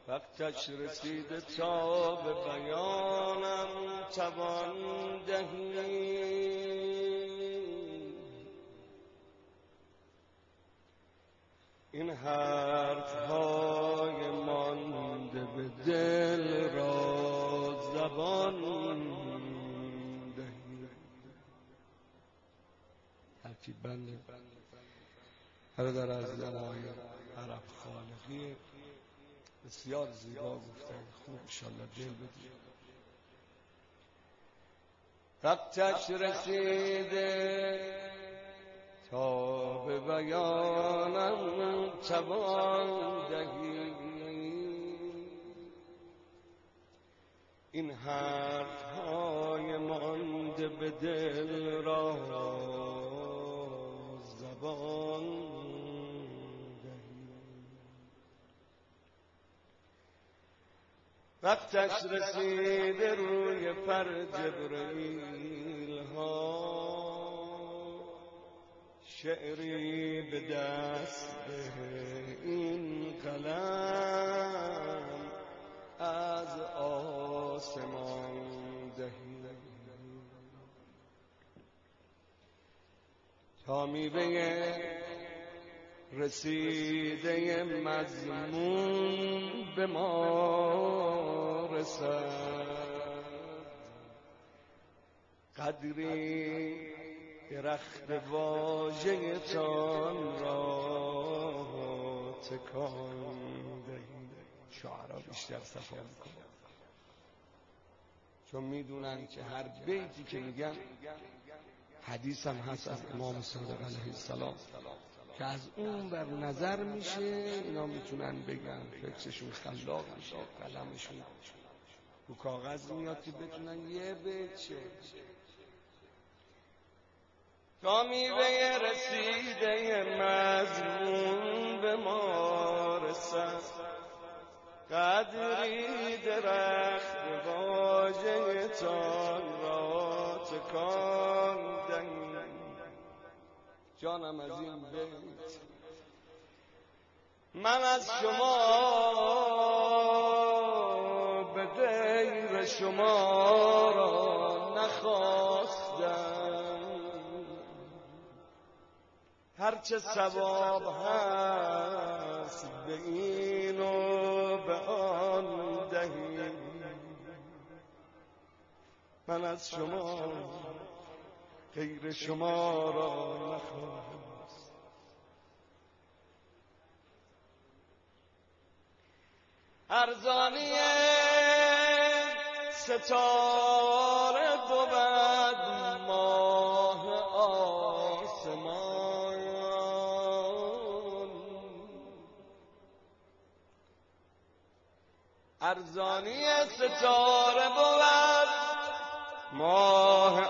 وقتش رسیده تا به بیانم توان دهی. این حرف‌های مانده به دل را زبان دهی. ترکیب بنده برادر عزیزم آقای عرب خالقی بسیار زیبا گفتن، خوب انشالله دل بدید. وقتش رسیده تا به بیانم توان دهی. این حرف‌های مانده به دل را زبان دهی. وقتش رسیده روی پر جبرئیل ها شعری به دست این قلم از آسمان دهی. تا میوه رسیده مضمون به ما رسد، قدری درخت واژه تان را تکان دهی. شعرا بیشتر صفا میکنن چون میدونن که هر بیتی که میگن حدیث هم هست از امام صادق علیه السلام که از اون بر نظر میشه اینا میتونن بگن، فکرشون خلاق میشه، قلمشون رو کاغذ میاد که بتونن یه بیت چه. تا میوه رسیده مضمون به ما رسد، قدری درخت واژه تان را تکان دهی. جانم از این بیت من از شما به غیر شما را نخواستم، هرچه ثواب هست به این و به آن دهی. من از شما غیر شما را نخواست. ارزانی ستاره بود ماه آسمان، ارزانی ستاره بود ماه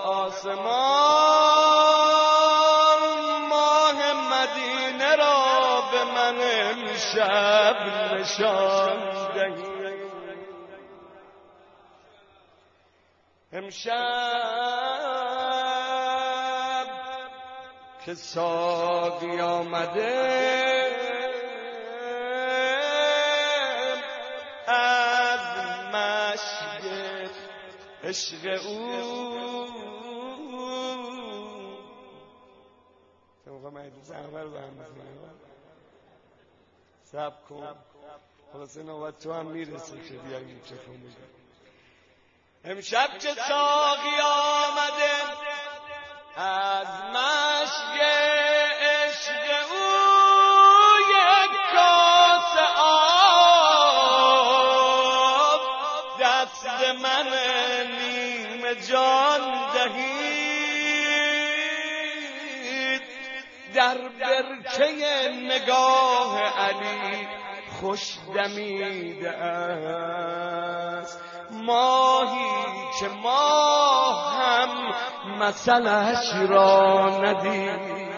آسمان. ماه مدینه را به من امشب نشان دهی. امشب که ساقی آمده از مشک عشق او موقع مهدی زحمه رو هم سب کن، خلاصه نوبت تو هم میرسه که بیایی میکرفون بگم. امشب که ساقی آمده از مشک عشق او یک کاسه آب دست من نیم جان دهید. در برکه نگاه علی خوش دمیده است ماهی که ما هم مثلش را ندیده.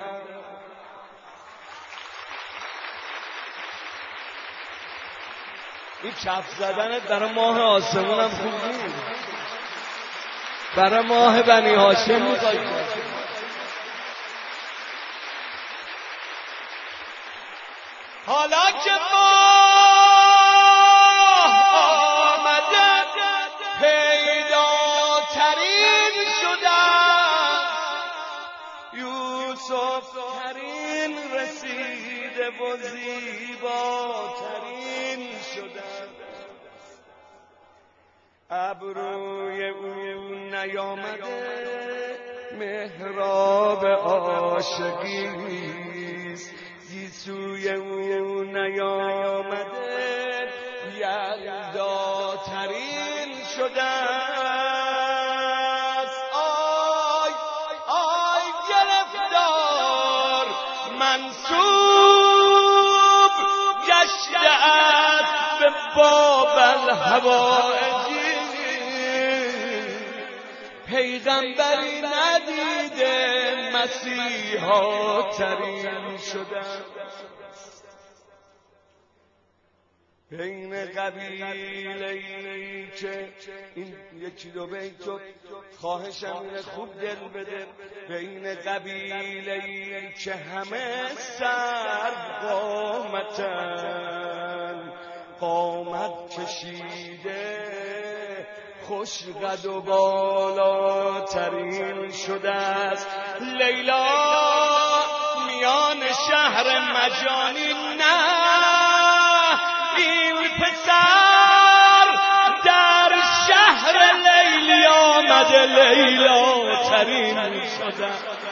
این کف زدنت برای ماه آسمون هم خوب نیست، برای ماه بنی هاشم میخوای. حالا که ما و زیباترین شدم. ابروی او نیامده محراب عاشقیست، گیسوی او نیامده یلداترین شدم. منصوب گشته است به باب الحوائجی، پیغمبری ندیده مسیحا ترین شدن. بین قبیله‌ای که این یکی دو بیتو خواهشم اینه خوب دل بده، بین قبیله‌ای که همه سر قامتن، قامت کشیده خوش قد و بالاترین شده است. لیلا میان شهر مجانین نه، این پسر در شهر لیلی آمده لیلا ترین شده،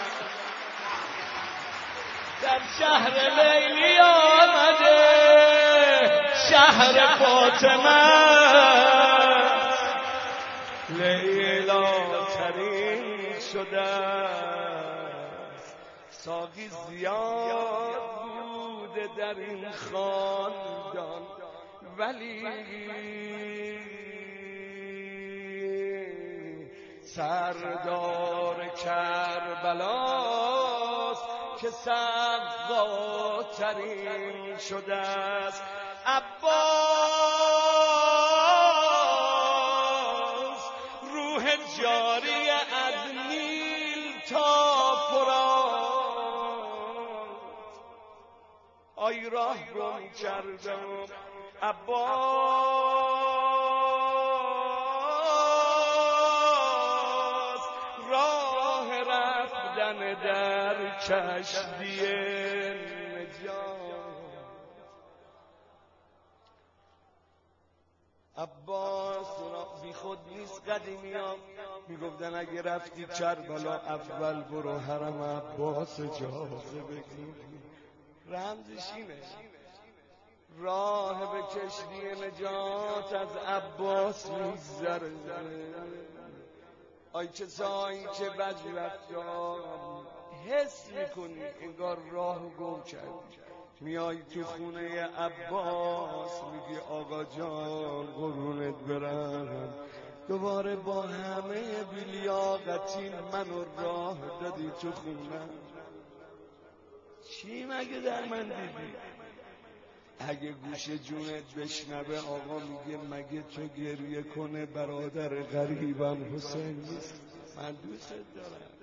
در شهر لیلی آمده شهر فاطمه لیلا ترین شده. ساقی زیاد بوده در این خاندان، ولی سردار کربلاست که سقاترین شده است. عباس روح جاری از نیل تا فرات، آی راه گم کردم عباس، راه رفتن در کشتی نجات. عباس را بی خود نیست، قدیمیان میگفتن اگه رفتی کربلا اول برو حرم عباس اجازه بگیر. رمزش اینه، راه به کشتی نجات از عباس میگذره. آی کسایی که بد رفتار حس میکنی انگار راه گم کردی، میای تو خونه عباس میگی آقا جان قربونت برم، دوباره با همه بیلیاقتی منو راه دادی تو خونه. چی مگه در من دیدی؟ اگه گوش جونت بشنوه آقا میگه مگه تو گریه کنه برادر غریبم حسین نیست؟ من دوست دارم.